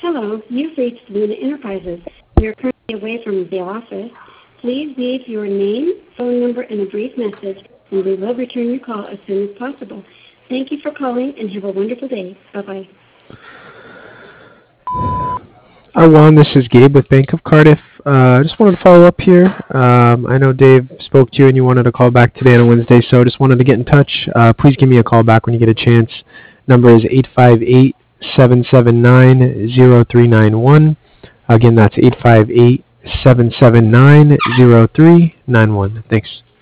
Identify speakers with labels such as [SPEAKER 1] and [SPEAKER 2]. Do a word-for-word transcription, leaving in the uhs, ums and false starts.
[SPEAKER 1] Hello, you've reached Luna Enterprises. We are currently away from the office. Please leave your name, phone number, and a brief message, and we will return your call as soon as possible. Thank you for calling, and have a wonderful day. Bye-bye.
[SPEAKER 2] Hi Juan, this is Gabe with Bank of Cardiff. Uh, I just wanted to follow up here. Um, I know Dave spoke to you and you wanted to call back today on a Wednesday, so I just wanted to get in touch. Uh, please give me a call back when you get a chance. Number is eight five eight, seven seven nine, zero three nine one. Again, that's eight five eight, seven seven nine, zero three nine one. Thanks.